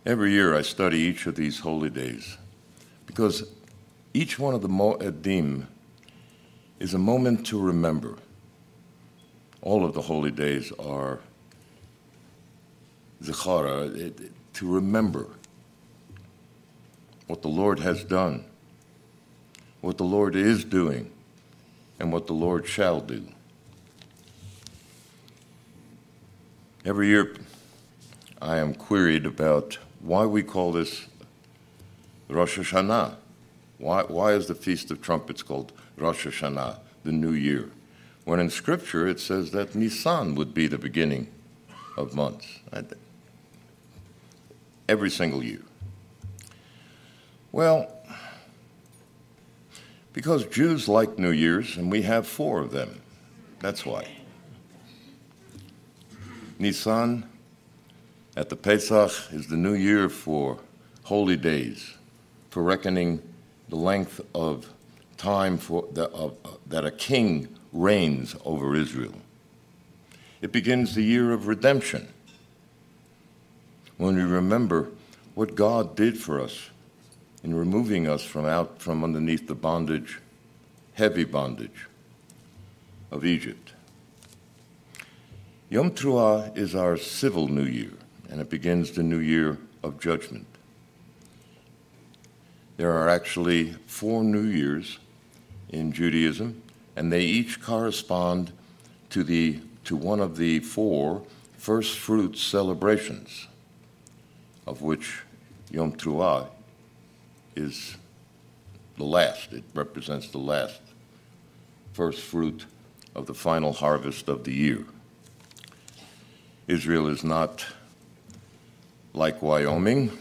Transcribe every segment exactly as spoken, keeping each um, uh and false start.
Every year I study each of these holy days because each one of the Mo'edim is a moment to remember. All of the holy days are Zechara, to remember what the Lord has done, what the Lord is doing, and what the Lord shall do. Every year I am queried about why we call this Rosh Hashanah. Why, why is the Feast of Trumpets called Rosh Hashanah, the New Year? When in Scripture it says that Nisan would be the beginning of months. Every single year. Well, because Jews like New Year's, and we have four of them. That's why. Nisan at the Pesach is the new year for holy days, for reckoning the length of time for the, of, uh, that a king reigns over Israel. It begins the year of redemption, when we remember what God did for us in removing us from out from underneath the bondage, heavy bondage of Egypt. Yom Teruah is our civil new year, and it begins the new year of judgment. There are actually four new years in Judaism, and they each correspond to the to one of the four first fruits celebrations, of which Yom Teruah is the last. It represents the last first fruit of the final harvest of the year. Israel is not like Wyoming.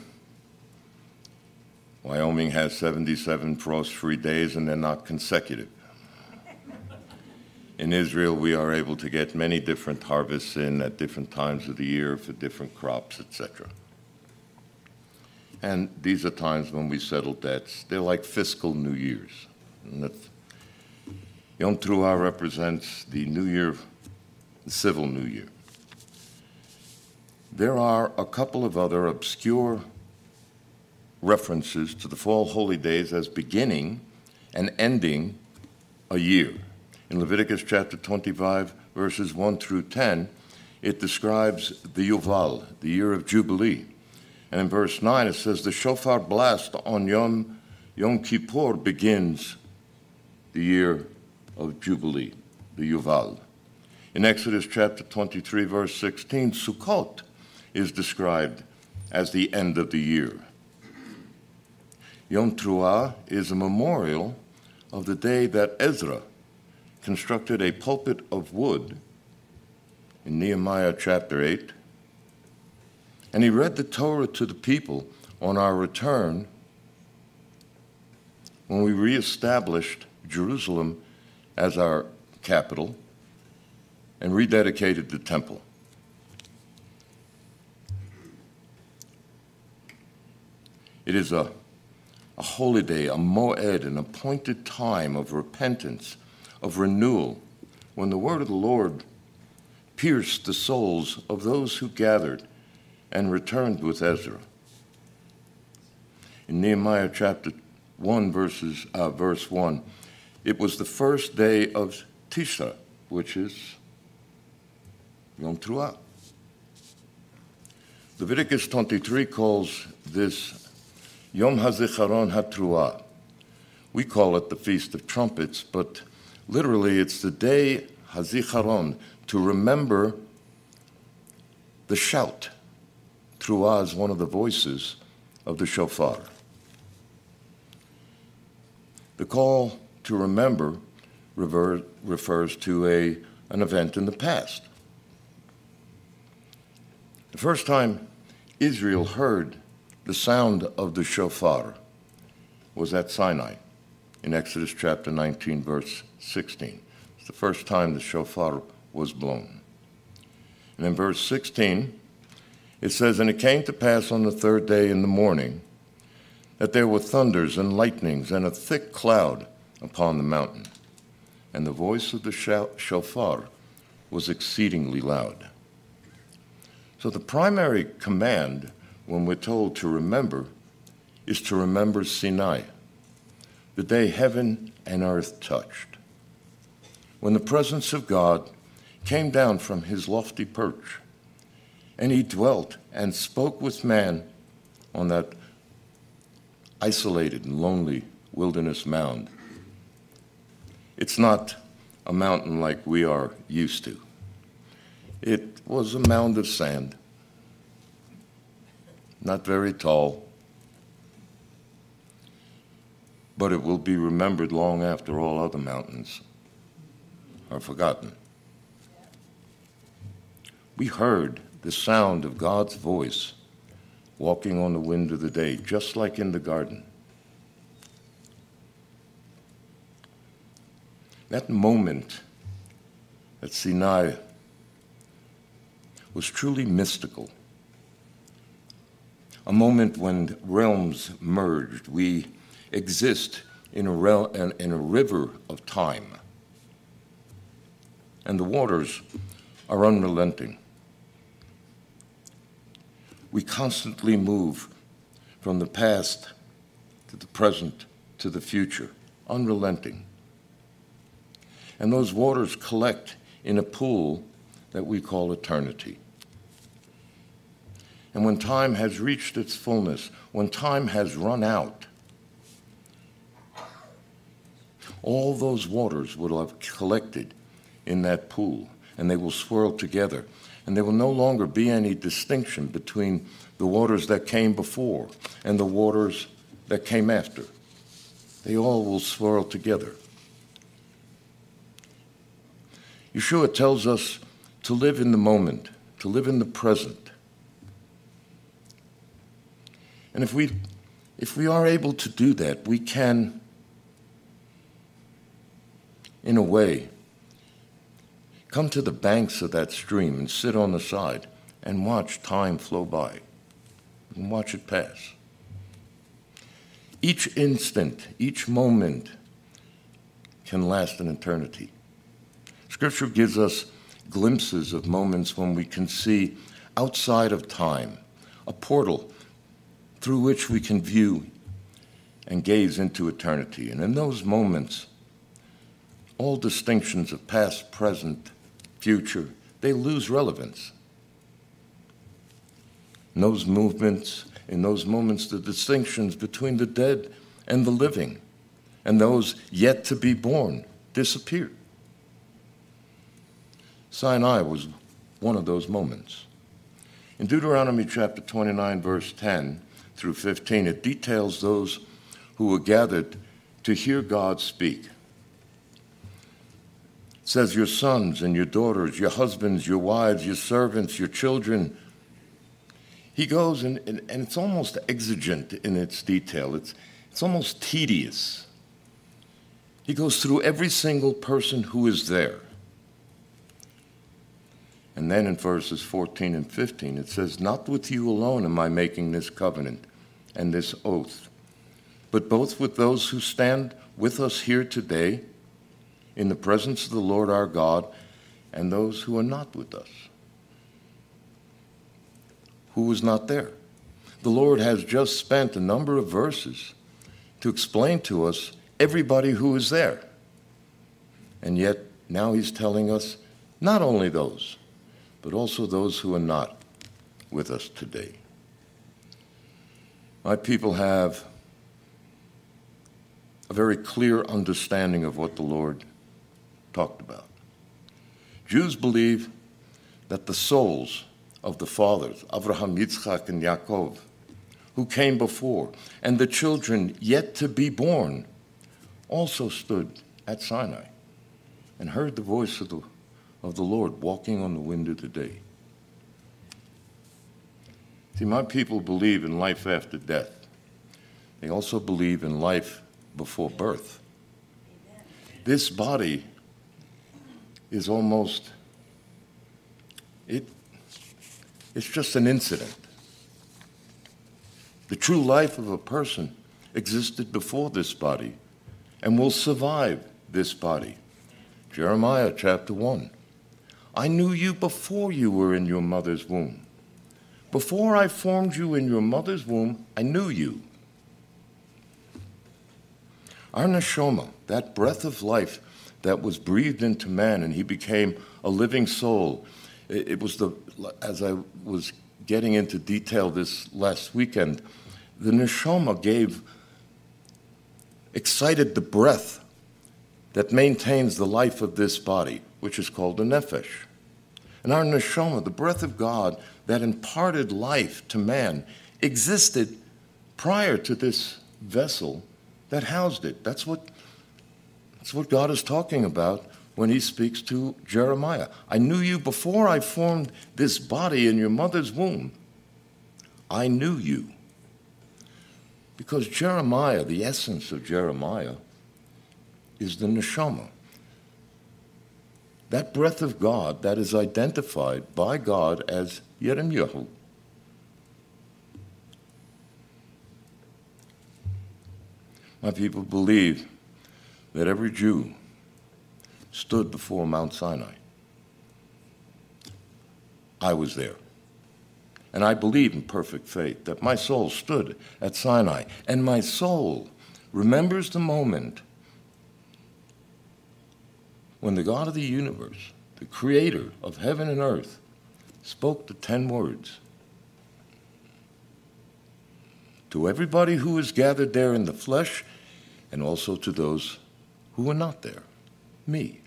Wyoming has seventy-seven frost-free days, and they're not consecutive. In Israel, we are able to get many different harvests in at different times of the year for different crops, et cetera. And these are times when we settle debts. They're like fiscal New Year's. And that's, Yom Teruah represents the New Year, the civil New Year. There are a couple of other obscure references to the fall holy days as beginning and ending a year. In Leviticus chapter twenty-five, verses one through ten, it describes the Yuval, the year of Jubilee. And in verse nine, it says, the shofar blast on Yom, Yom Kippur begins the year of Jubilee, the Yuval. In Exodus chapter twenty-three, verse sixteen, Sukkot is described as the end of the year. Yom Teruah is a memorial of the day that Ezra constructed a pulpit of wood in Nehemiah chapter eight, and he read the Torah to the people on our return when we reestablished Jerusalem as our capital and rededicated the temple. It is a, a holy day, a moed, an appointed time of repentance, of renewal, when the word of the Lord pierced the souls of those who gathered and returned with Ezra. In Nehemiah chapter one, verses, uh, verse one, it was the first day of Tisha, which is Yom Teruah. Leviticus twenty-three calls this Yom HaZikaron HaTeruah. We call it the Feast of Trumpets, but literally it's the day HaZikaron, to remember the shout. Teruah is one of the voices of the shofar. The call to remember rever- refers to a, an event in the past. The first time Israel heard the sound of the shofar was at Sinai in Exodus chapter nineteen, verse sixteen. It's the first time the shofar was blown. And in verse sixteen, it says, and it came to pass on the third day in the morning that there were thunders and lightnings and a thick cloud upon the mountain, and the voice of the shofar was exceedingly loud. So the primary command when we're told to remember is to remember Sinai, the day heaven and earth touched, when the presence of God came down from his lofty perch, and he dwelt and spoke with man on that isolated and lonely wilderness mound. It's not a mountain like we are used to. It was a mound of sand, not very tall, but it will be remembered long after all other mountains are forgotten. We heard the sound of God's voice walking on the wind of the day, just like in the garden. That moment at Sinai was truly mystical. A moment when realms merged. We exist in a, rel- in a river of time. And the waters are unrelenting. We constantly move from the past to the present to the future, unrelenting. And those waters collect in a pool that we call eternity. And when time has reached its fullness, when time has run out, all those waters will have collected in that pool, and they will swirl together. And there will no longer be any distinction between the waters that came before and the waters that came after. They all will swirl together. Yeshua tells us to live in the moment, to live in the present. And if we, if we are able to do that, we can, in a way, come to the banks of that stream and sit on the side and watch time flow by and watch it pass. Each instant, each moment can last an eternity. Scripture gives us glimpses of moments when we can see outside of time, a portal through which we can view and gaze into eternity. And in those moments, all distinctions of past, present, future, they lose relevance. In those movements, in those moments, the distinctions between the dead and the living and those yet to be born disappear. Sinai was one of those moments. In Deuteronomy chapter twenty-nine, verse ten through fifteen, it details those who were gathered to hear God speak. It says, your sons and your daughters, your husbands, your wives, your servants, your children. He goes, and, and, and it's almost exigent in its detail. It's, it's almost tedious. He goes through every single person who is there. And then in verses fourteen and fifteen, it says, not with you alone am I making this covenant and this oath, but both with those who stand with us here today in the presence of the Lord our God, and those who are not with us. Who was not there? The Lord has just spent a number of verses to explain to us everybody who is there. And yet now he's telling us not only those, but also those who are not with us today. My people have a very clear understanding of what the Lord talked about. Jews believe that the souls of the fathers, Abraham, Yitzchak, and Yaakov, who came before, and the children yet to be born, also stood at Sinai and heard the voice of the, of the Lord walking on the wind of the day. See, my people believe in life after death. They also believe in life before birth. This body is almost, it, it's just an incident. The true life of a person existed before this body and will survive this body. Jeremiah chapter one. I knew you before you were in your mother's womb. Before I formed you in your mother's womb, I knew you. Our neshama, that breath of life that was breathed into man and he became a living soul. It, it was the, as I was getting into detail this last weekend, the neshama gave, excited the breath that maintains the life of this body, which is called the nefesh. And our neshama, the breath of God that imparted life to man, existed prior to this vessel that housed it. That's what, that's what God is talking about when he speaks to Jeremiah. I knew you before I formed this body in your mother's womb. I knew you. Because Jeremiah, the essence of Jeremiah, is the neshama. That breath of God that is identified by God as Yirmiyahu. My people believe that every Jew stood before Mount Sinai. I was there. And I believe in perfect faith that my soul stood at Sinai, and my soul remembers the moment when the God of the universe, the creator of heaven and earth, spoke the ten words. To everybody who is gathered there in the flesh, and also to those who were not there, me.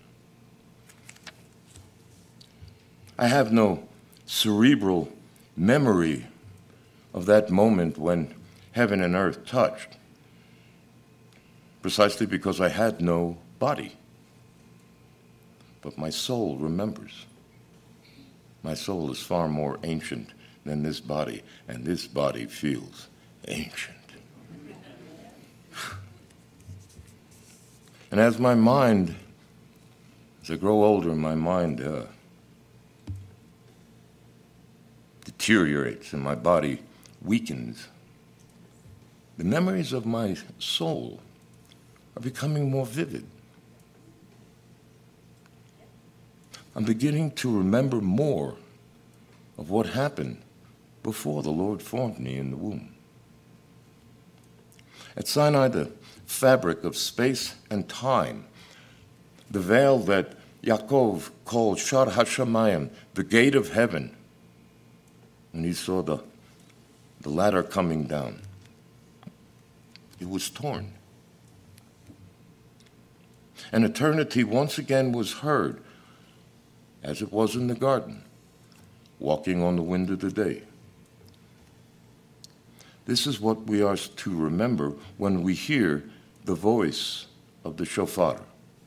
I have no cerebral memory of that moment when heaven and earth touched, precisely because I had no body. But my soul remembers. My soul is far more ancient than this body, and this body feels ancient. And as my mind, as I grow older, my mind uh, deteriorates and my body weakens, the memories of my soul are becoming more vivid. I'm beginning to remember more of what happened before the Lord formed me in the womb. At Sinai, the fabric of space and time, the veil that Yaakov called Shar HaShamayim, the gate of heaven, when he saw the, the ladder coming down, it was torn. And eternity once again was heard, as it was in the garden, walking on the wind of the day. This is what we are to remember when we hear the voice of the shofar.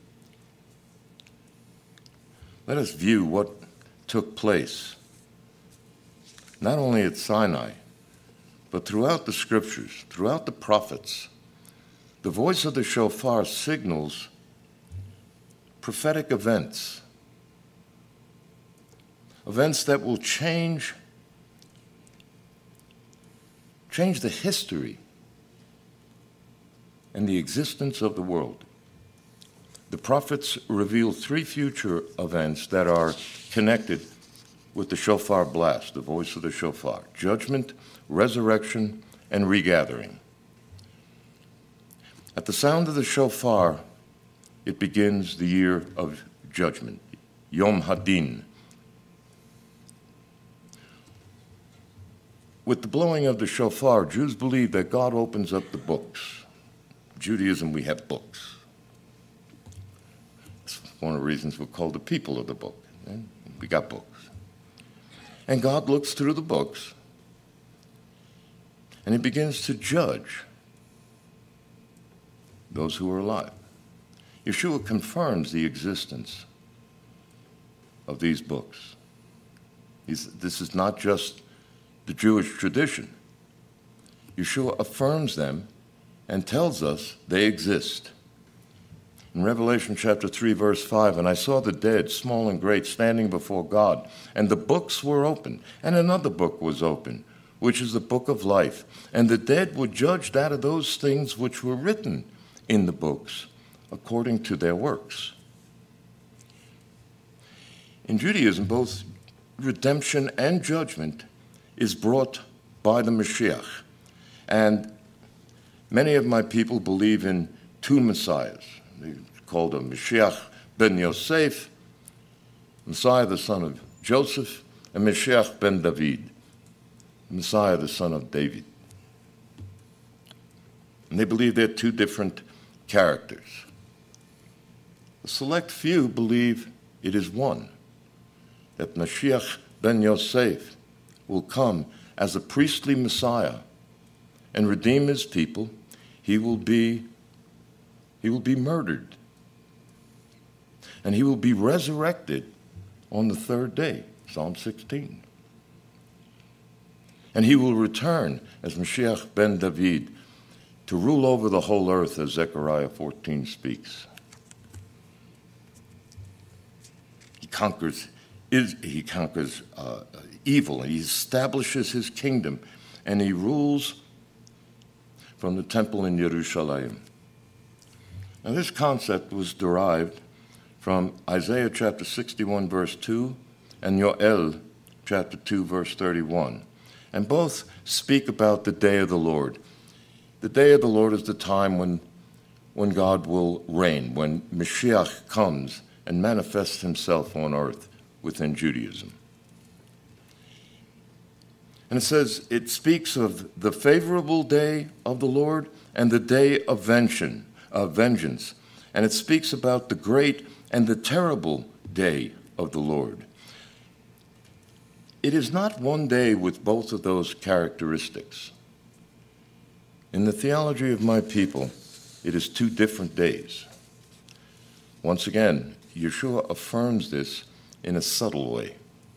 Let us view what took place, not only at Sinai, but throughout the scriptures, throughout the prophets. The voice of the shofar signals prophetic events, events that will change, change the history and the existence of the world. The prophets reveal three future events that are connected with the shofar blast, the voice of the shofar: judgment, resurrection, and regathering. At the sound of the shofar, it begins the year of judgment, Yom Hadin. With the blowing of the shofar, Jews believe that God opens up the books. In Judaism, we have books. It's one of the reasons we're called the people of the book. We got books. And God looks through the books, and he begins to judge those who are alive. Yeshua confirms the existence of these books. He's, this is not just the Jewish tradition. Yeshua affirms them and tells us they exist. In Revelation chapter three, verse five, and I saw the dead, small and great, standing before God, and the books were opened, and another book was opened, which is the book of life. And the dead were judged out of those things which were written in the books, according to their works. In Judaism, both redemption and judgment is brought by the Mashiach. And many of my people believe in two Messiahs. They called him Mashiach ben Yosef, Messiah the son of Joseph, and Mashiach ben David, Messiah the son of David. And they believe they're two different characters. A select few believe it is one, that Mashiach ben Yosef will come as a priestly Messiah and redeem his people. He will be, he will be murdered, and he will be resurrected on the third day, Psalm sixteen. And he will return as Mashiach ben David to rule over the whole earth, as Zechariah fourteen speaks. He conquers, he conquers uh, evil, and he establishes his kingdom, and he rules from the temple in Jerusalem. Now, this concept was derived from Isaiah chapter sixty-one, verse two, and Yoel chapter two, verse thirty-one. And both speak about the day of the Lord. The day of the Lord is the time when, when God will reign, when Mashiach comes and manifests himself on earth within Judaism. And it says, it speaks of the favorable day of the Lord and the day of vengeance, of vengeance. And it speaks about the great and the terrible day of the Lord. It is not one day with both of those characteristics. In the theology of my people, it is two different days. Once again, Yeshua affirms this in a subtle way.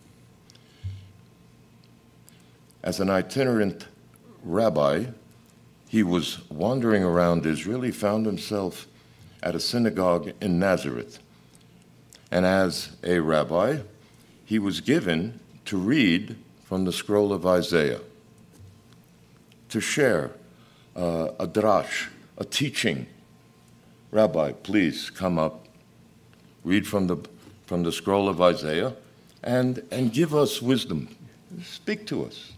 As an itinerant rabbi, he was wandering around Israel. He found himself at a synagogue in Nazareth. And as a rabbi, he was given to read from the scroll of Isaiah, to share uh, a drash, a teaching. Rabbi, please come up, read from the, from the scroll of Isaiah, and, and give us wisdom. Speak to us.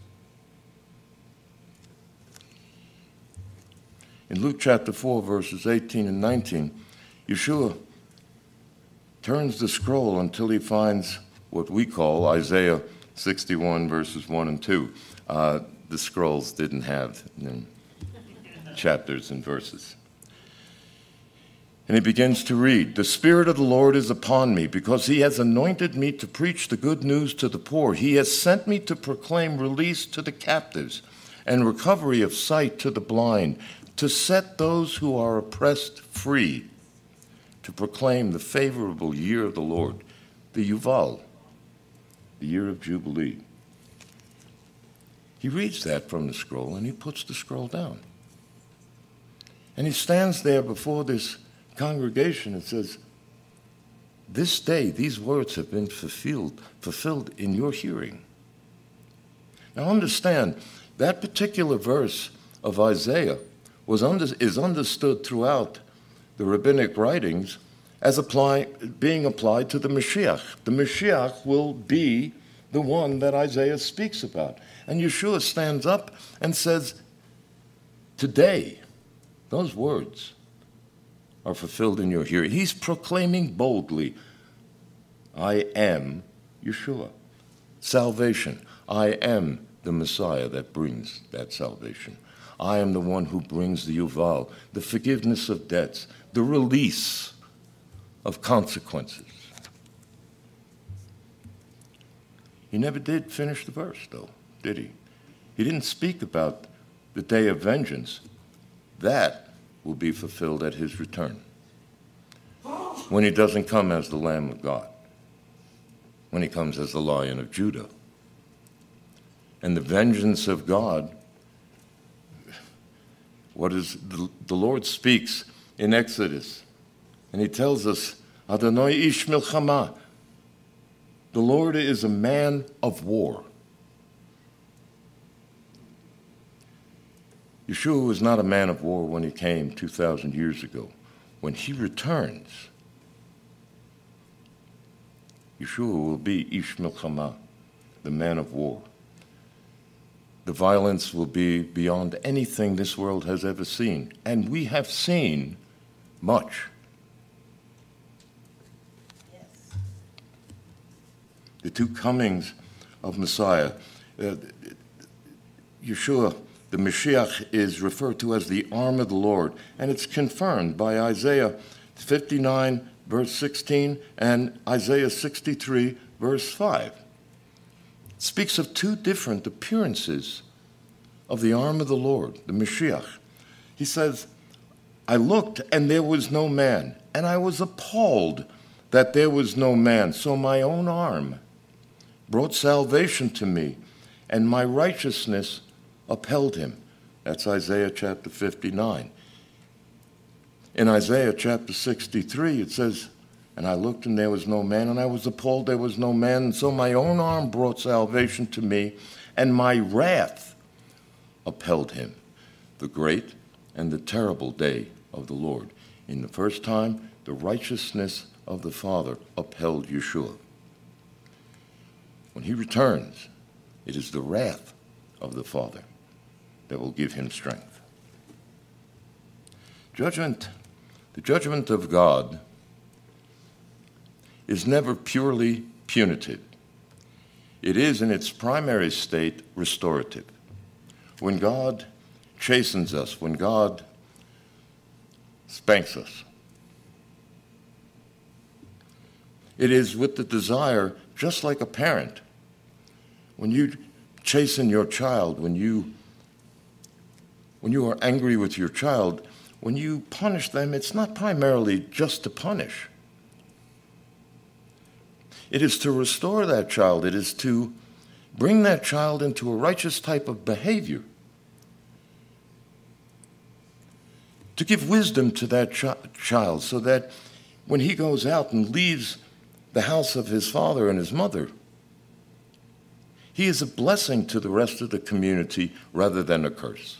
In Luke chapter four, verses eighteen and nineteen, Yeshua turns the scroll until he finds what we call Isaiah sixty-one, verses one and two. Uh, the scrolls didn't have you know, chapters and verses. And he begins to read, "The Spirit of the Lord is upon me, because he has anointed me to preach the good news to the poor. He has sent me to proclaim release to the captives and recovery of sight to the blind, to set those who are oppressed free, to proclaim the favorable year of the Lord," the Yuval, the year of Jubilee. He reads that from the scroll, and he puts the scroll down. And he stands there before this congregation and says, "This day, these words have been fulfilled, fulfilled in your hearing." Now understand, that particular verse of Isaiah was under, is understood throughout the rabbinic writings as apply, being applied to the Mashiach. The Mashiach will be the one that Isaiah speaks about. And Yeshua stands up and says, today, those words are fulfilled in your hearing. He's proclaiming boldly, I am Yeshua. Salvation. I am the Messiah that brings that salvation. I am the one who brings the Yuval, the forgiveness of debts, the release of consequences. He never did finish the verse, though, did he? He didn't speak about the day of vengeance. That will be fulfilled at his return, when he doesn't come as the Lamb of God, when he comes as the Lion of Judah. And the vengeance of God, what is the, the Lord speaks in Exodus, and he tells us, Adonai ish milchama, the Lord is a man of war. Yeshua was not a man of war when he came two thousand years ago. When he returns, Yeshua will be ish milchama, the man of war. the violence will be beyond anything this world has ever seen. And we have seen much. Yes. The two comings of Messiah. Uh, Yeshua, the Mashiach, is referred to as the arm of the Lord, and it's confirmed by Isaiah fifty-nine, verse sixteen, and Isaiah sixty-three, verse five. It speaks of two different appearances of the arm of the Lord, the Mashiach. He says, I looked, and there was no man, and I was appalled that there was no man. So my own arm brought salvation to me, and my righteousness upheld him. That's Isaiah chapter fifty-nine. In Isaiah chapter sixty-three, it says, and I looked and there was no man, and I was appalled there was no man, and so my own arm brought salvation to me, and my wrath upheld him. The great and the terrible day of the Lord. In the first time, the righteousness of the Father upheld Yeshua. When he returns, it is the wrath of the Father that will give him strength. Judgment, the judgment of God is never purely punitive. It is in its primary state restorative. When God chastens us, when God spanks us, it is with the desire, just like a parent. When you chasten your child, when you when you are angry with your child, when you punish them, it's not primarily just to punish. It is to restore that child. It is to bring that child into a righteous type of behavior. To give wisdom to that ch- child so that when he goes out and leaves the house of his father and his mother, he is a blessing to the rest of the community rather than a curse.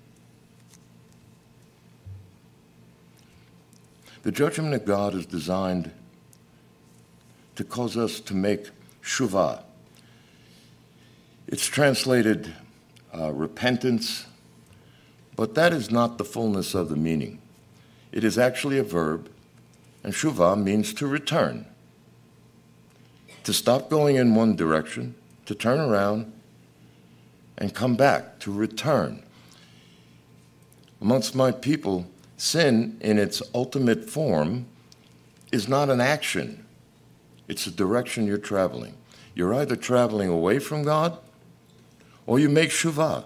The judgment of God is designed to cause us to make shuvah. It's translated uh, repentance, but that is not the fullness of the meaning. It is actually a verb, and shuvah means to return, to stop going in one direction, to turn around and come back, to return. Amongst my people, sin in its ultimate form is not an action. It's a direction you're traveling. You're either traveling away from God or you make shuvah.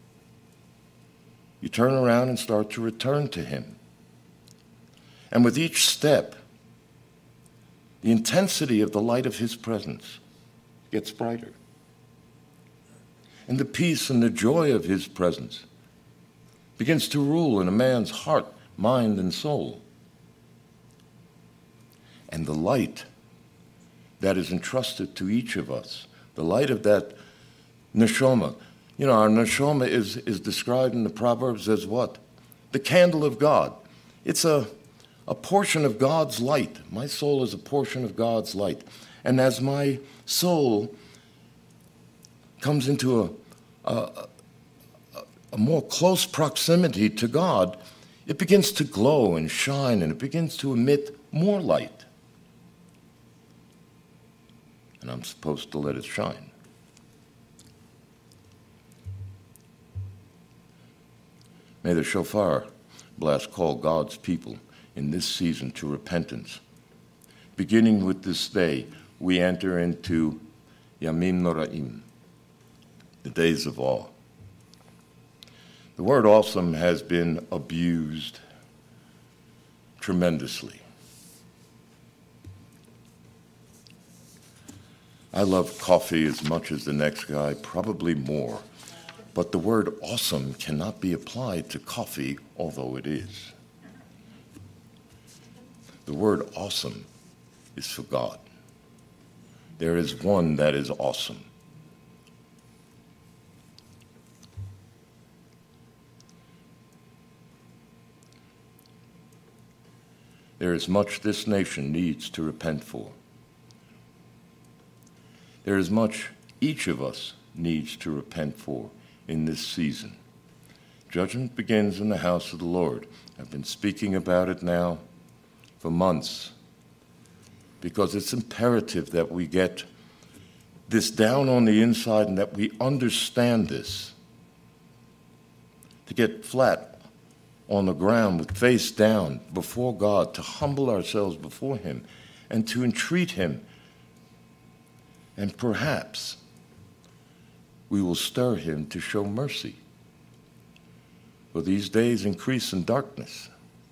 You turn around and start to return to him. And with each step, the intensity of the light of his presence gets brighter. And the peace and the joy of his presence begins to rule in a man's heart, mind, and soul. And the light that is entrusted to each of us, the light of that neshama. You know, our neshama is, is described in the Proverbs as what? The candle of God. It's a, a portion of God's light. My soul is a portion of God's light. And as my soul comes into a, a, a, a more close proximity to God, it begins to glow and shine, and it begins to emit more light. And I'm supposed to let it shine. May the shofar blast call God's people in this season to repentance. Beginning with this day, we enter into Yamim Noraim, the days of awe. The word awesome has been abused tremendously. I love coffee as much as the next guy, probably more. But the word awesome cannot be applied to coffee, although it is. The word awesome is for God. There is one that is awesome. There is much this nation needs to repent for. There is much each of us needs to repent for in this season. Judgment begins in the house of the Lord. I've been speaking about it now for months because it's imperative that we get this down on the inside and that we understand this. To get flat on the ground with face down before God, to humble ourselves before him and to entreat him. And perhaps we will stir him to show mercy. For these days increase in darkness.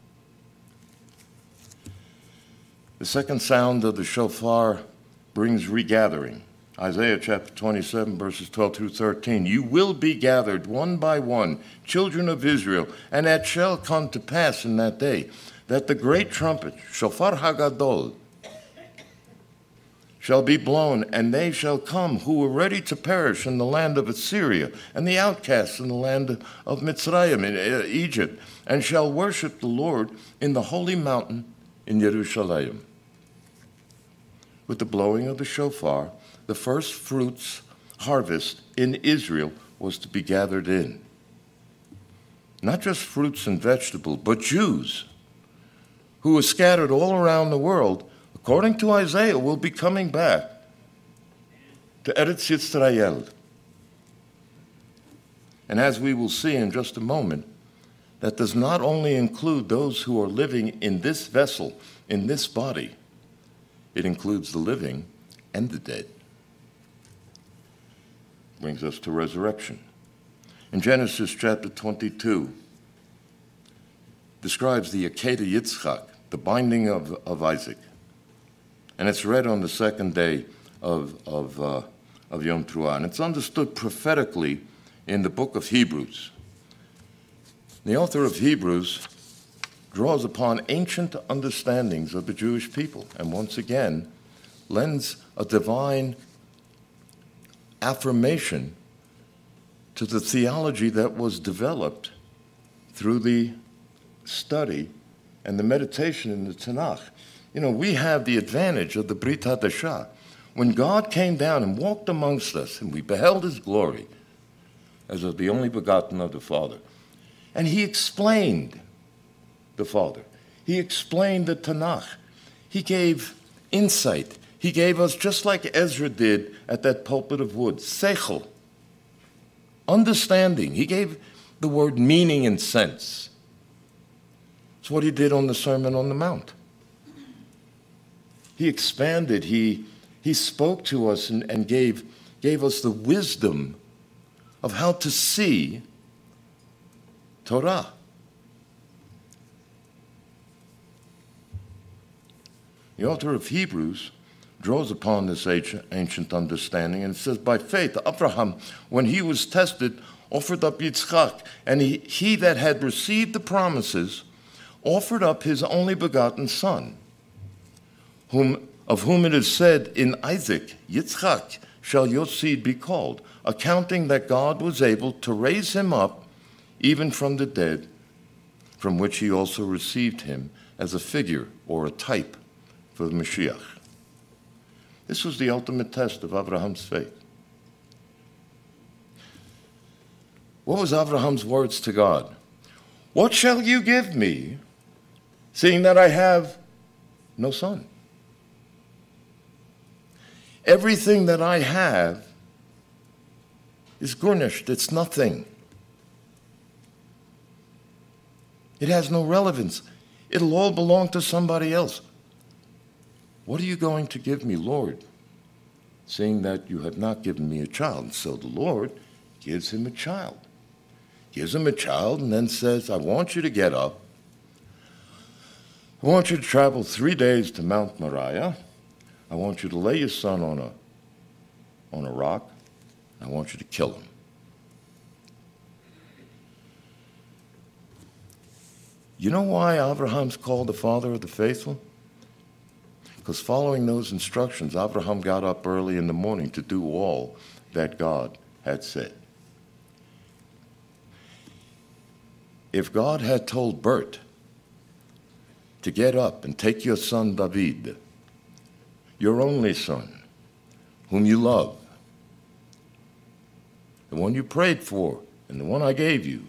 The second sound of the shofar brings regathering. Isaiah chapter twenty-seven, verses twelve through thirteen. You will be gathered one by one, children of Israel, and it shall come to pass in that day that the great trumpet, shofar hagadol, shall be blown, and they shall come who were ready to perish in the land of Assyria, and the outcasts in the land of Mitzrayim, in Egypt, and shall worship the Lord in the holy mountain in Jerusalem. With the blowing of the shofar, the first fruits harvest in Israel was to be gathered in. Not just fruits and vegetables, but Jews who were scattered all around the world, according to Isaiah, will be coming back to Eretz Yisrael. And as we will see in just a moment, that does not only include those who are living in this vessel, in this body, it includes the living and the dead. Brings us to resurrection. In Genesis chapter twenty-two, describes the Akedah Yitzchak, the binding of, of Isaac. And it's read on the second day of, of, uh, of Yom Teruah. And it's understood prophetically in the book of Hebrews. The author of Hebrews draws upon ancient understandings of the Jewish people and once again lends a divine affirmation to the theology that was developed through the study and the meditation in the Tanakh. You know, we have the advantage of the Brit Hadashah. When God came down and walked amongst us, and we beheld his glory as of the only begotten of the Father, and he explained the Father. He explained the Tanakh. He gave insight. He gave us, just like Ezra did at that pulpit of wood, seichel, understanding. He gave the word meaning and sense. It's what he did on the Sermon on the Mount. He expanded, he, he spoke to us and, and gave, gave us the wisdom of how to see Torah. The author of Hebrews draws upon this ancient understanding, and it says, by faith, Abraham, when he was tested, offered up Yitzchak, and he, he that had received the promises offered up his only begotten son, whom, of whom it is said in Isaac, Yitzchak shall your seed be called, accounting that God was able to raise him up even from the dead, from which he also received him as a figure or a type for the Mashiach. This was the ultimate test of Abraham's faith. What was Abraham's words to God? What shall you give me, seeing that I have no son? Everything that I have is garnished. It's nothing. It has no relevance. It'll all belong to somebody else. What are you going to give me, Lord? Seeing that you have not given me a child. So the Lord gives him a child. Gives him a child and then says, I want you to get up. I want you to travel three days to Mount Moriah. I want you to lay your son on a, on a rock. I want you to kill him. You know why Abraham's called the father of the faithful? Because following those instructions, Abraham got up early in the morning to do all that God had said. If God had told Bert to get up and take your son David, your only son, whom you love, the one you prayed for, and the one I gave you.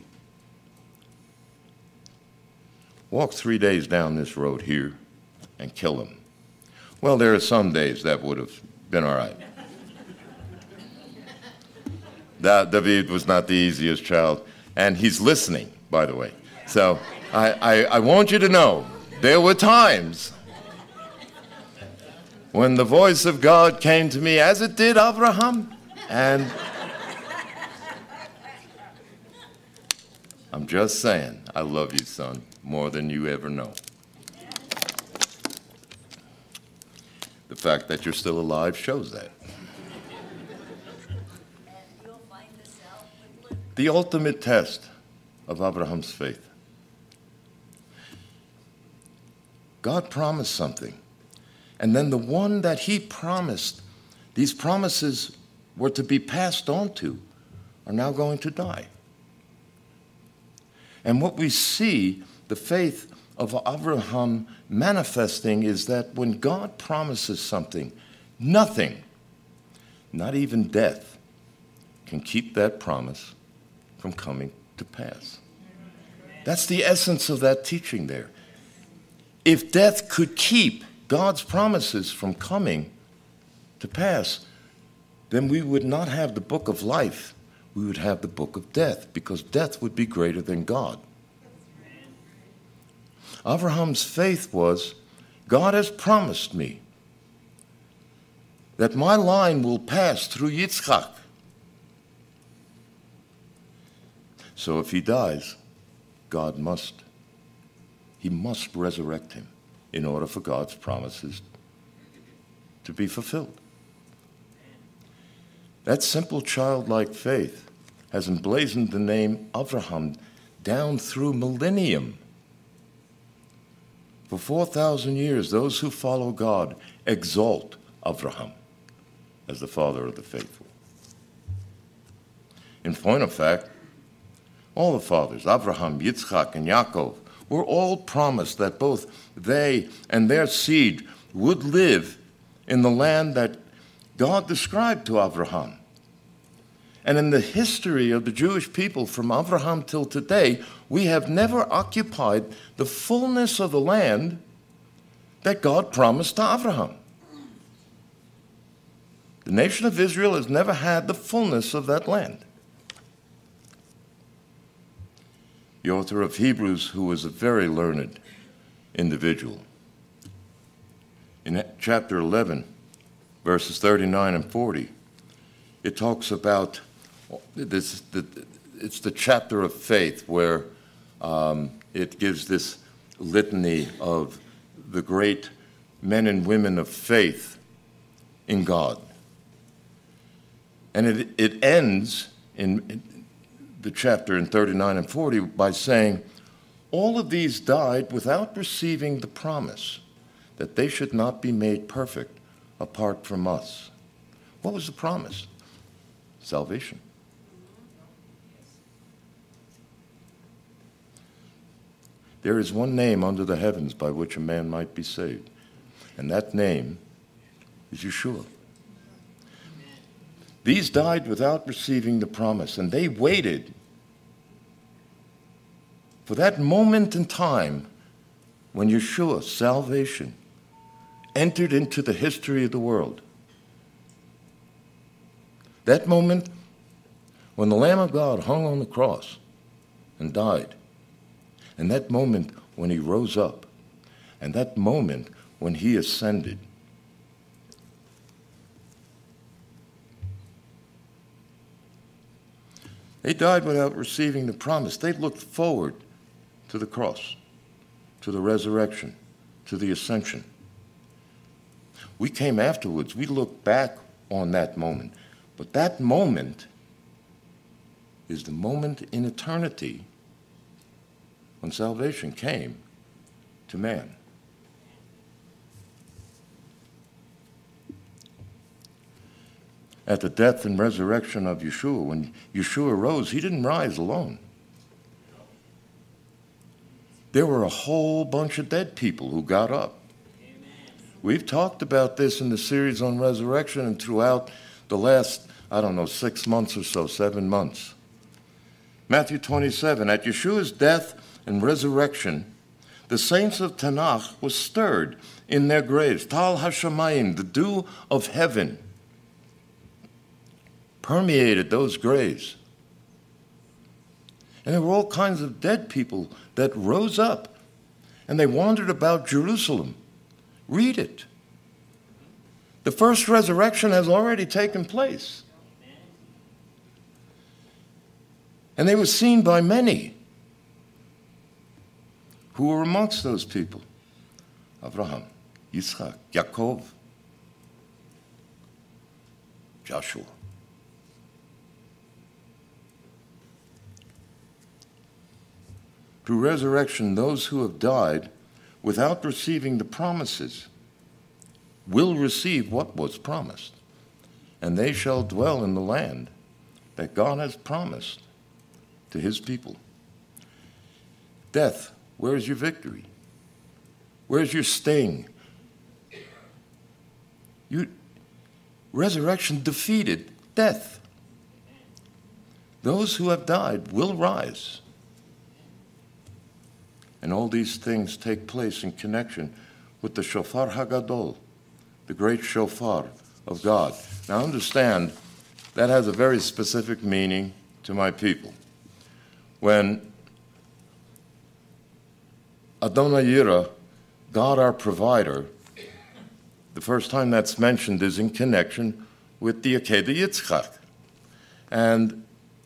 Walk three days down this road here and kill him. Well, there are some days that would have been all right. That David was not the easiest child, and he's listening, by the way. So I, I, I want you to know, there were times when the voice of God came to me, as it did Abraham, and I'm just saying, I love you, son, more than you ever know. The fact that you're still alive shows that. The ultimate test of Abraham's faith. God promised something. And then the one that he promised, these promises were to be passed on to, are now going to die. And what we see, the faith of Abraham manifesting, is that when God promises something, nothing, not even death, can keep that promise from coming to pass. That's the essence of that teaching there. If death could keep God's promises from coming to pass, then we would not have the book of life. We would have the book of death, because death would be greater than God. Abraham's faith was, God has promised me that my line will pass through Yitzchak. So if he dies, God must, he must resurrect him in order for God's promises to be fulfilled. That simple childlike faith has emblazoned the name Abraham down through millennium. For four thousand years, those who follow God exalt Abraham as the father of the faithful. In point of fact, all the fathers, Abraham, Yitzchak, and Yaakov, were all promised that both they and their seed would live in the land that God described to Abraham. And in the history of the Jewish people from Abraham till today, we have never occupied the fullness of the land that God promised to Abraham. The nation of Israel has never had the fullness of that land. The author of Hebrews, who was a very learned individual, in chapter eleven, verses thirty-nine and forty, it talks about this, the, it's the chapter of faith where um, it gives this litany of the great men and women of faith in God. And it, it ends in the chapter in thirty-nine and forty by saying, all of these died without receiving the promise that they should not be made perfect apart from us. What was the promise? Salvation. There is one name under the heavens by which a man might be saved, and that name is Yeshua. These died without receiving the promise, and they waited for that moment in time when Yeshua, salvation, entered into the history of the world. That moment when the Lamb of God hung on the cross and died, and that moment when he rose up, and that moment when he ascended. They died without receiving the promise. They looked forward to the cross, to the resurrection, to the ascension. We came afterwards. We looked back on that moment. But that moment is the moment in eternity when salvation came to man. At the death and resurrection of Yeshua, when Yeshua rose, he didn't rise alone. There were a whole bunch of dead people who got up. We've talked about this in the series on resurrection and throughout the last I don't know, six months or so, seven months. Matthew twenty-seven, at Yeshua's death and resurrection, the saints of Tanakh were stirred in their graves. Tal Hashamayim, the dew of heaven, permeated those graves. And there were all kinds of dead people that rose up, and they wandered about Jerusalem. Read it. The first resurrection has already taken place. And they were seen by many who were amongst those people. Abraham, Yitzchak, Yaakov, Joshua. Through resurrection, those who have died without receiving the promises will receive what was promised, and they shall dwell in the land that God has promised to his people. Death, where's your victory? Where's your sting? You, resurrection defeated death. Those who have died will rise. And all these things take place in connection with the Shofar Hagadol, the great shofar of God. Now understand, that has a very specific meaning to my people. When Adonai Yireh, God our provider, the first time that's mentioned is in connection with the Akedah Yitzchak. And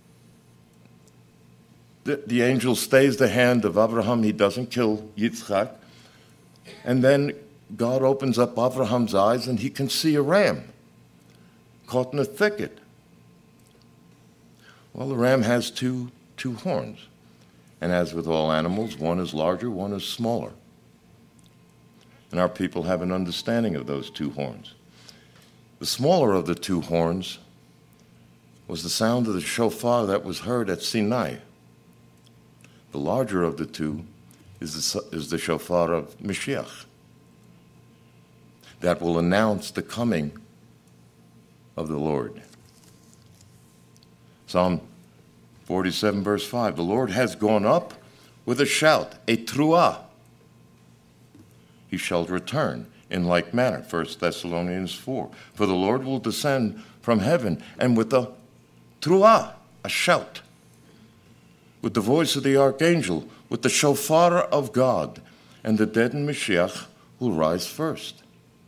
the, the angel stays the hand of Abraham. He doesn't kill Yitzchak. And then God opens up Abraham's eyes and he can see a ram caught in a thicket. Well, the ram has two, two horns. And as with all animals, one is larger, one is smaller. And our people have an understanding of those two horns. The smaller of the two horns was the sound of the shofar that was heard at Sinai. The larger of the two is the, is the shofar of Mashiach that will announce the coming of the Lord. Psalm forty-seven, verse five, the Lord has gone up with a shout, a truah. He shall return in like manner, First Thessalonians four. For the Lord will descend from heaven, and with a truah, a shout, with the voice of the archangel, with the shofar of God, and the dead in Mashiach will rise first.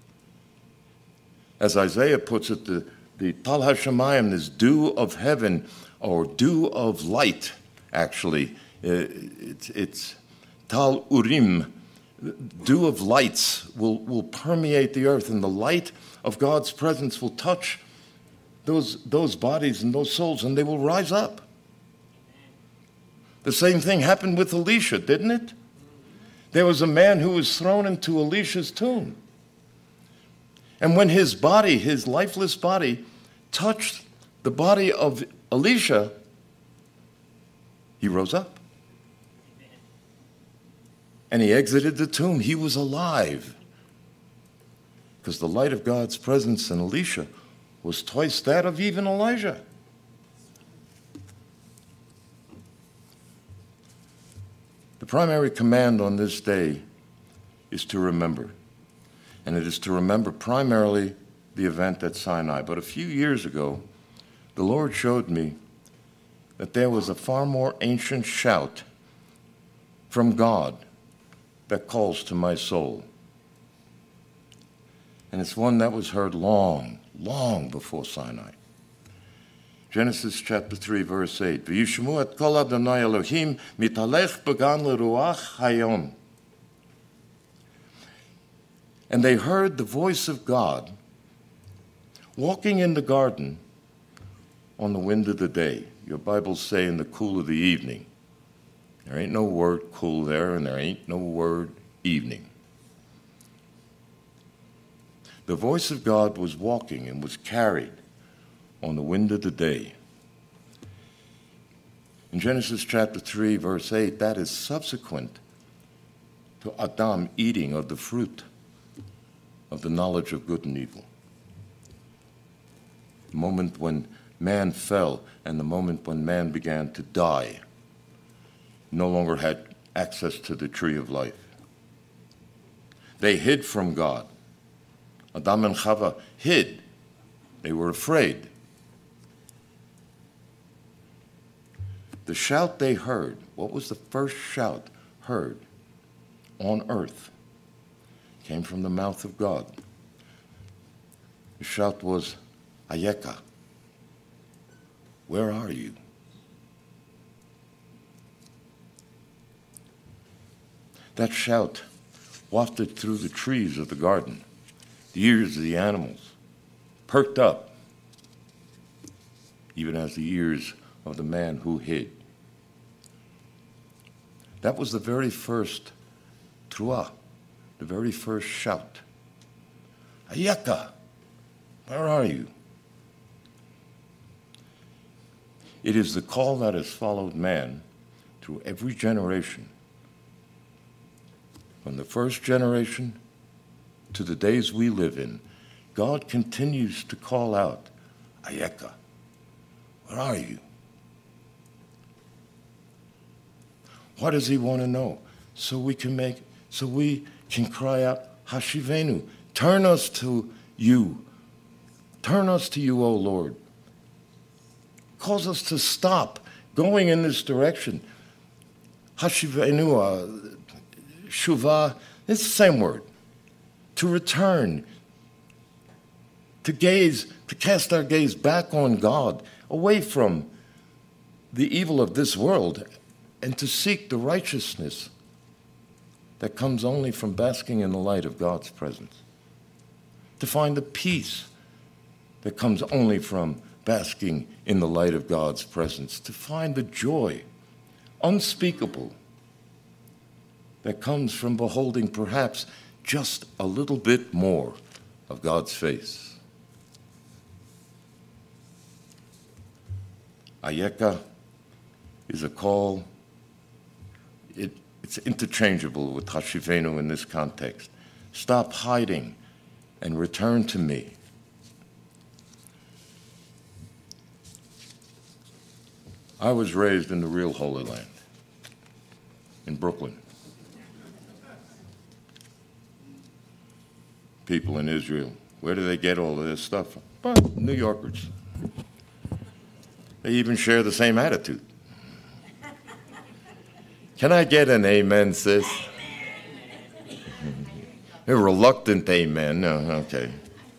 As Isaiah puts it, the, the Tal HaShamayim, this dew of heaven, or dew of light, actually, it's, it's Tal Urim, dew of lights will, will permeate the earth, and the light of God's presence will touch those, those bodies and those souls, and they will rise up. The same thing happened with Elisha, didn't it? There was a man who was thrown into Elisha's tomb. And when his body, his lifeless body, touched the body of Elisha, he rose up. And he exited the tomb. He was alive. Because the light of God's presence in Elisha was twice that of even Elijah. The primary command on this day is to remember. And it is to remember primarily the event at Sinai. But a few years ago, the Lord showed me that there was a far more ancient shout from God that calls to my soul. And it's one that was heard long, long before Sinai. Genesis chapter three, verse eight. V'yishmu et kol Adonai Elohim mitalech began leruach hayom. And they heard the voice of God walking in the garden on the wind of the day. Your Bibles say in the cool of the evening. There ain't no word cool there, and there ain't no word evening. The voice of God was walking and was carried on the wind of the day. In Genesis chapter three, verse eight, that is subsequent to Adam eating of the fruit of the knowledge of good and evil. The moment when man fell and the moment when man began to die, no longer had access to the tree of life. They hid from God. Adam and Chava hid. They were afraid. The shout they heard, what was the first shout heard on earth? Came from the mouth of God. The shout was, Ayeka, where are you? That shout wafted through the trees of the garden. The ears of the animals perked up, even as the ears of the man who hid. That was the very first truah, the very first shout. Ayeka, where are you? It is the call that has followed man through every generation, from the first generation to the days we live in. God continues to call out, Ayeka, where are you? What does he want to know? So we can make, so we can cry out, Hashivenu, turn us to you. Turn us to you, O Lord. Cause us to stop going in this direction. Hashivenu, uh, Shuvah, it's the same word. To return, to gaze, to cast our gaze back on God, away from the evil of this world, and to seek the righteousness that comes only from basking in the light of God's presence. To find the peace that comes only from basking in the light of God's presence. To find the joy, unspeakable, that comes from beholding perhaps just a little bit more of God's face. Ayeka is a call. It, it's interchangeable with Hashivenu in this context. Stop hiding and return to me. I was raised in the real Holy Land, in Brooklyn. People in Israel, where do they get all of this stuff from? Well, New Yorkers. They even share the same attitude. Can I get an amen, sis? A reluctant amen. No, okay.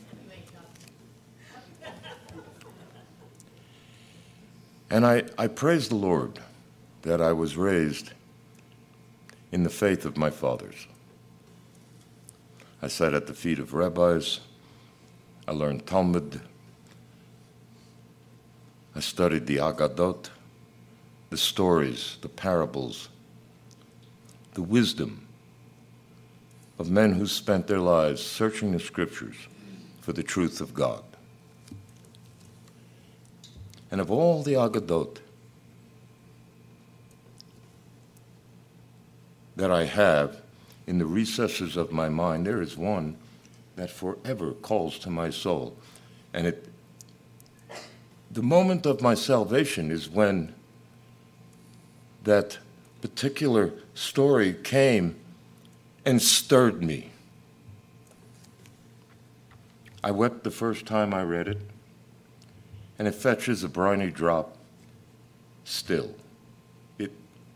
And I, I praise the Lord that I was raised in the faith of my fathers. I sat at the feet of rabbis. I learned Talmud. I studied the Aggadot, the stories, the parables, the wisdom of men who spent their lives searching the scriptures for the truth of God. And of all the Aggadot that I have in the recesses of my mind, there is one that forever calls to my soul. And it, the moment of my salvation is when that particular story came and stirred me. I wept the first time I read it, and it fetches a briny drop still. It,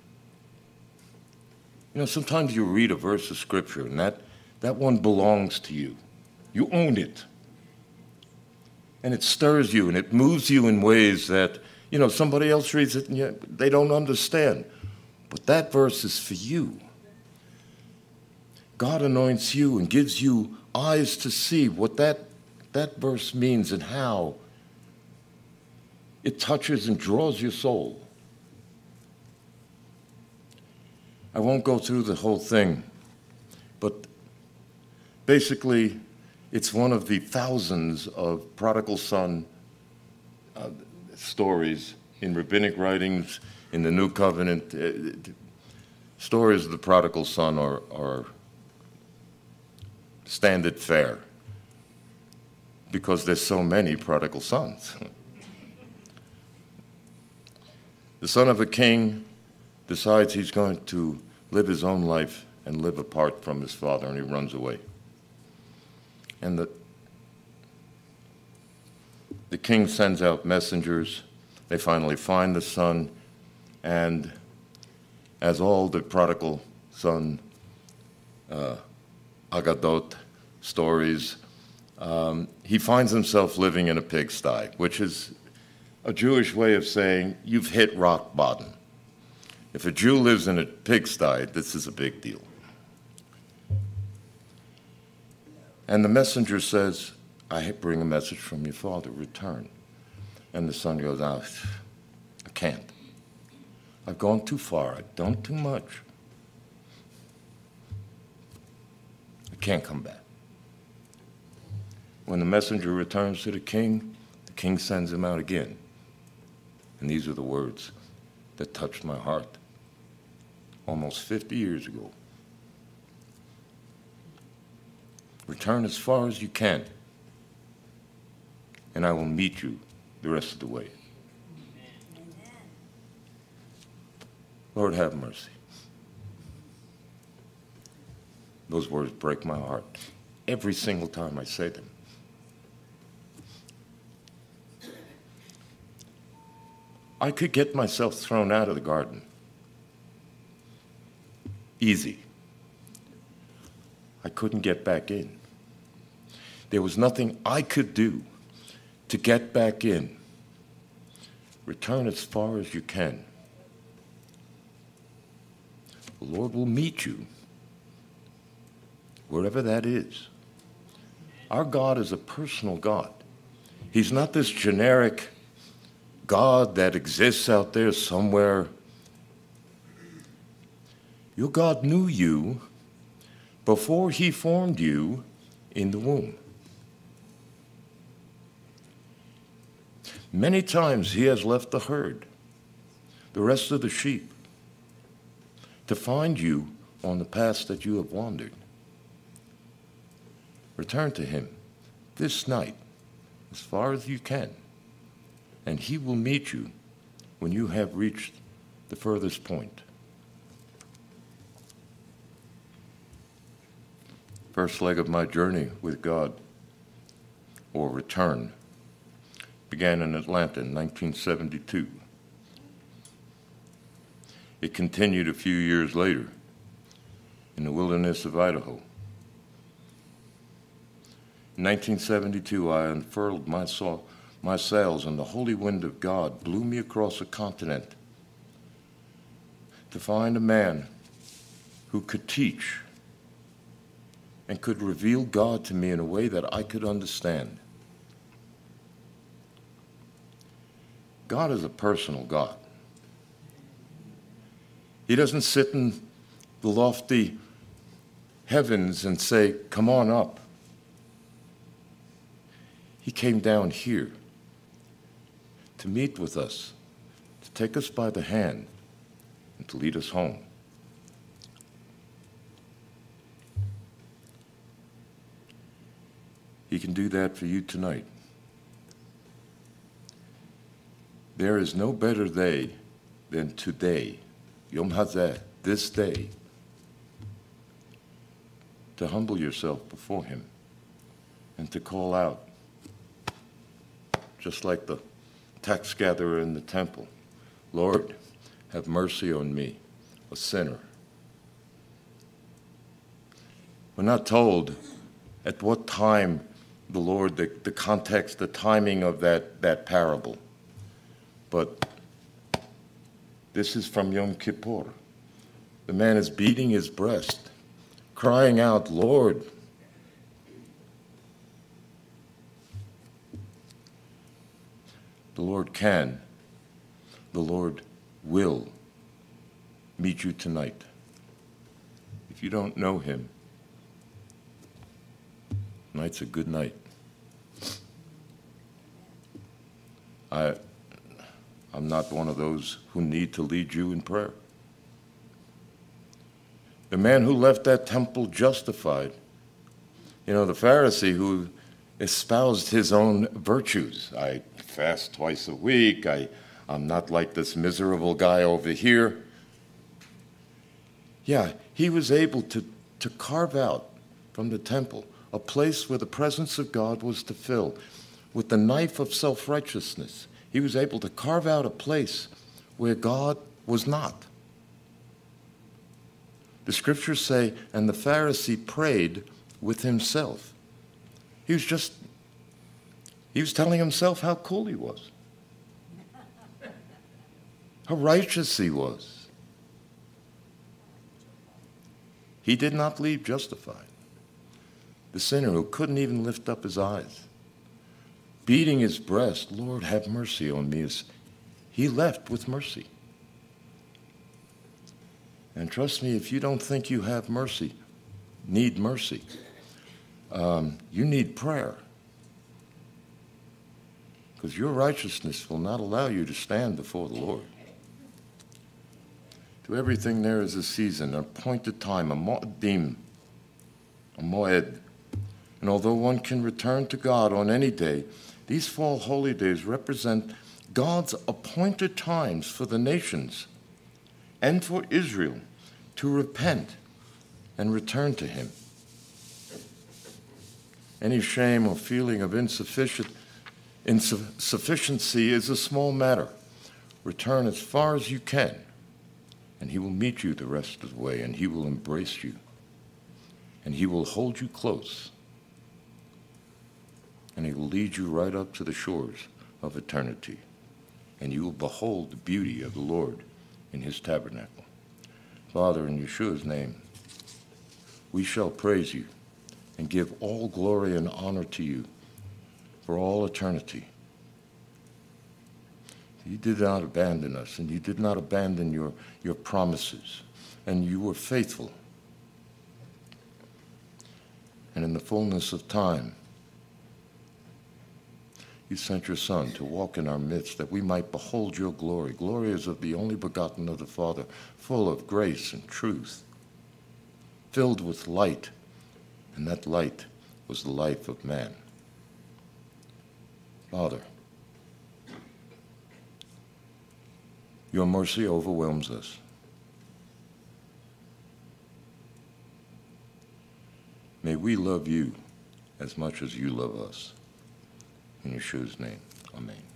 you know, sometimes you read a verse of scripture and that, that one belongs to you. You own it. And it stirs you and it moves you in ways that, you know, somebody else reads it and yet they don't understand. But that verse is for you. God anoints you and gives you eyes to see what that, that verse means and how it touches and draws your soul. I won't go through the whole thing, but basically it's one of the thousands of prodigal son uh, stories in rabbinic writings, in the New Covenant. Uh, stories of the prodigal son are, are stand at fair because there's so many prodigal sons. The son of a king decides he's going to live his own life and live apart from his father, and he runs away. And the, the king sends out messengers. They finally find the son, and as all the prodigal son uh, Agadot stories, um, he finds himself living in a pigsty, which is a Jewish way of saying you've hit rock bottom. If a Jew lives in a pigsty, this is a big deal. And the messenger says, I bring a message from your father, return. And the son goes, oh, I can't. I've gone too far. I've done too much. I can't come back. When the messenger returns to the king, the king sends him out again. And these are the words that touched my heart almost fifty years ago. Return as far as you can, and I will meet you the rest of the way. Amen. Lord, have mercy. Those words break my heart every single time I say them. I could get myself thrown out of the garden. Easy. I couldn't get back in. There was nothing I could do to get back in. Return as far as you can. The Lord will meet you wherever that is. Our God is a personal God. He's not this generic God that exists out there somewhere. Your God knew you before he formed you in the womb. Many times he has left the herd, the rest of the sheep, to find you on the paths that you have wandered. Return to him this night as far as you can, and he will meet you when you have reached the furthest point. First leg of my journey with God, or return, began in Atlanta in nineteen seventy-two. It continued a few years later in the wilderness of Idaho. In nineteen seventy-two, I unfurled my, saw, my sails, and the holy wind of God blew me across a continent to find a man who could teach and could reveal God to me in a way that I could understand. God is a personal God. He doesn't sit in the lofty heavens and say, come on up. He came down here to meet with us, to take us by the hand, and to lead us home. He can do that for you tonight. There is no better day than today, Yom Hazeh, this day, to humble yourself before him and to call out, just like the tax gatherer in the temple, Lord, have mercy on me, a sinner. We're not told at what time the Lord, the, the context, the timing of that, that parable. But this is from Yom Kippur. The man is beating his breast, crying out, Lord. The Lord can, the Lord will meet you tonight. If you don't know him, tonight's a good night. I, I'm not one of those who need to lead you in prayer. The man who left that temple justified, you know, the Pharisee who espoused his own virtues. I fast twice a week. I, I'm not like this miserable guy over here. Yeah, he was able to, to carve out from the temple a place where the presence of God was to fill. With the knife of self-righteousness, he was able to carve out a place where God was not. The scriptures say, and the Pharisee prayed with himself. He was just, he was telling himself how cool he was, how righteous he was. He did not leave justified. The sinner who couldn't even lift up his eyes, beating his breast, Lord, have mercy on me, he left with mercy. And trust me, if you don't think you have mercy, need mercy, um, you need prayer. Because your righteousness will not allow you to stand before the Lord. To everything there is a season, an appointed time, a moedim, a moed. And although one can return to God on any day, these fall holy days represent God's appointed times for the nations and for Israel to repent and return to him. Any shame or feeling of insufficient, insufficiency is a small matter. Return as far as you can, and he will meet you the rest of the way, and he will embrace you, and he will hold you close, and he will lead you right up to the shores of eternity, and you will behold the beauty of the Lord in his tabernacle. Father, in Yeshua's name, we shall praise you and give all glory and honor to you for all eternity. You did not abandon us, and you did not abandon your, your promises, and you were faithful. And in the fullness of time, you sent your Son to walk in our midst that we might behold your glory. Glory is of the only begotten of the Father, full of grace and truth, filled with light, and that light was the life of man. Father, your mercy overwhelms us. May we love you as much as you love us. In Yeshua's name, amen.